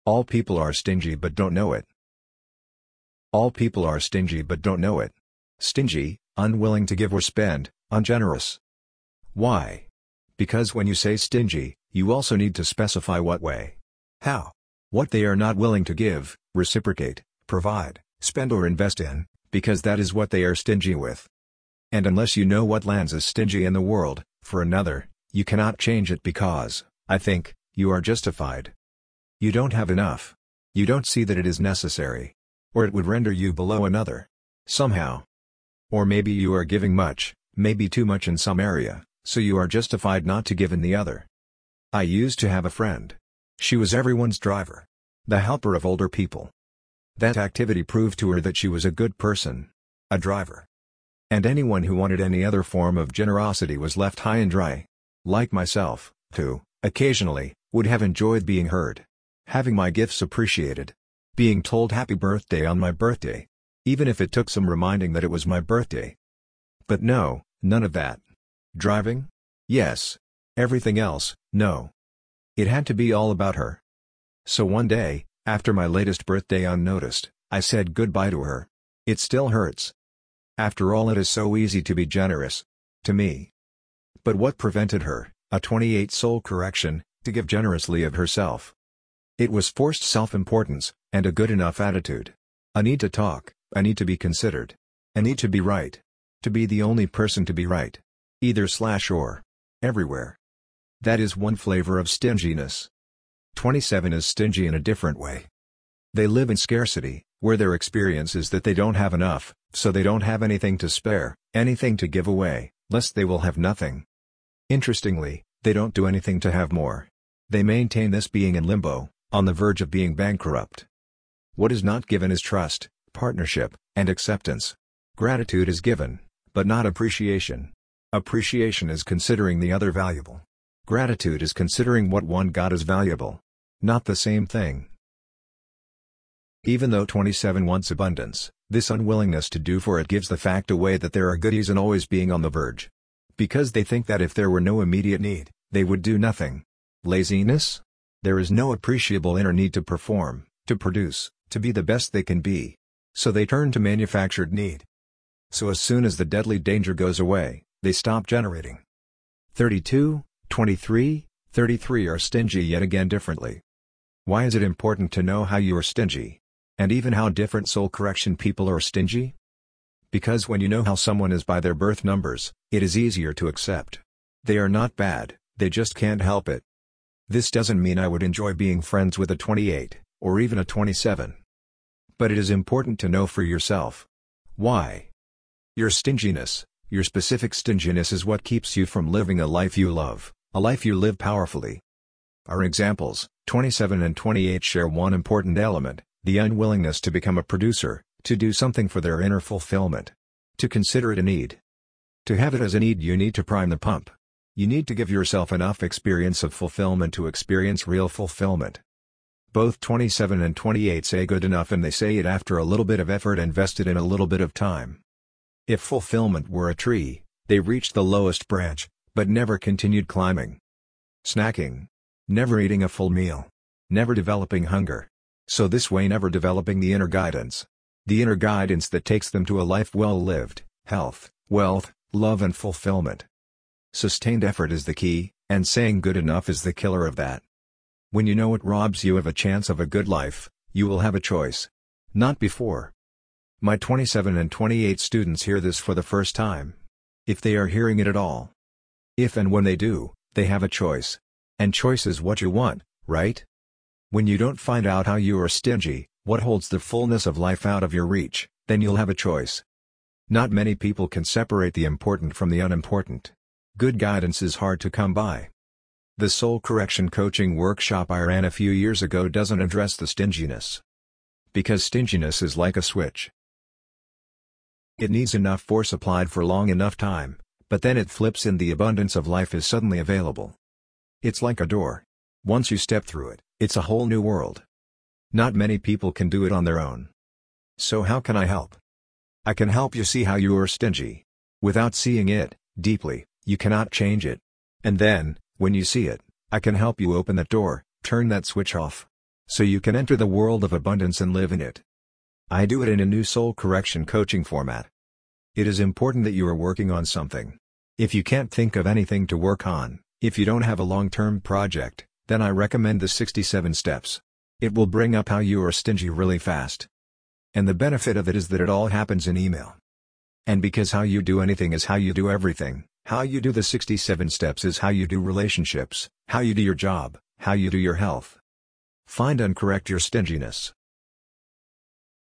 All people are stingy but don't know it. All people are stingy but don't know it. Stingy, unwilling to give or spend, ungenerous. Why? Because when you say stingy, you also need to specify what way. How? What they are not willing to give, reciprocate, provide, spend or invest in, because that is what they are stingy with. And unless you know what lands as stingy in the world, for another, you cannot change it because, I think, you are justified. You don't have enough. You don't see that it is necessary. Or it would render you below another. Somehow. Or maybe you are giving much, maybe too much in some area, so you are justified not to give in the other. I used to have a friend. She was everyone's driver. The helper of older people. That activity proved to her that she was a good person. A driver. And anyone who wanted any other form of generosity was left high and dry. Like myself, who, occasionally, would have enjoyed being heard. Having my gifts appreciated. Being told happy birthday on my birthday. Even if it took some reminding that it was my birthday. But no, none of that. Driving? Yes. Everything else, no. It had to be all about her. So one day, after my latest birthday unnoticed, I said goodbye to her. It still hurts. After all, it is so easy to be generous. To me. But what prevented her, a 28 soul correction, to give generously of herself? It was forced self-importance, and a good enough attitude. A need to talk, a need to be considered. A need to be right. To be the only person to be right. Either/or. Everywhere. That is one flavor of stinginess. 27 is stingy in a different way. They live in scarcity, where their experience is that they don't have enough, so they don't have anything to spare, anything to give away, lest they will have nothing. Interestingly, they don't do anything to have more. They maintain this being in limbo, on the verge of being bankrupt. What is not given is trust, partnership, and acceptance. Gratitude is given, but not appreciation. Appreciation is considering the other valuable. Gratitude is considering what one got as valuable. Not the same thing. Even though 27 wants abundance, this unwillingness to do for it gives the fact away that there are goodies in always being on the verge. Because they think that if there were no immediate need, they would do nothing. Laziness? There is no appreciable inner need to perform, to produce, to be the best they can be. So they turn to manufactured need. So as soon as the deadly danger goes away, they stop generating. 32, 23, 33 are stingy yet again differently. Why is it important to know how you are stingy? And even how different soul correction people are stingy? Because when you know how someone is by their birth numbers, it is easier to accept. They are not bad, they just can't help it. This doesn't mean I would enjoy being friends with a 28, or even a 27. But it is important to know for yourself. Why? Your stinginess, your specific stinginess is what keeps you from living a life you love, a life you live powerfully. Our examples, 27 and 28 share one important element, the unwillingness to become a producer, to do something for their inner fulfillment. To consider it a need. To have it as a need, you need to prime the pump. You need to give yourself enough experience of fulfillment to experience real fulfillment. Both 27 and 28 say good enough, and they say it after a little bit of effort invested in a little bit of time. If fulfillment were a tree, they reached the lowest branch, but never continued climbing. Snacking. Never eating a full meal. Never developing hunger. So this way never developing the inner guidance. The inner guidance that takes them to a life well lived, health, wealth, love and fulfillment. Sustained effort is the key, and saying good enough is the killer of that. When you know what robs you of a chance of a good life, you will have a choice. Not before. My 27 and 28 students hear this for the first time. If they are hearing it at all. If and when they do, they have a choice. And choice is what you want, right? When you don't find out how you are stingy, what holds the fullness of life out of your reach, then you'll have a choice. Not many people can separate the important from the unimportant. Good guidance is hard to come by. The soul correction coaching workshop I ran a few years ago doesn't address the stinginess. Because stinginess is like a switch. It needs enough force applied for long enough time, but then it flips and the abundance of life is suddenly available. It's like a door. Once you step through it, it's a whole new world. Not many people can do it on their own. So how can I help? I can help you see how you are stingy. Without seeing it, deeply, you cannot change it. And then, when you see it, I can help you open that door, turn that switch off. so you can enter the world of abundance and live in it. I do it in a new soul correction coaching format. It is important that you are working on something. If you can't think of anything to work on, if you don't have a long-term project, then I recommend the 67 steps. It will bring up how you are stingy really fast. And the benefit of it is that it all happens in email. And because how you do anything is how you do everything, how you do the 67 steps is how you do relationships, how you do your job, how you do your health. Find and correct your stinginess.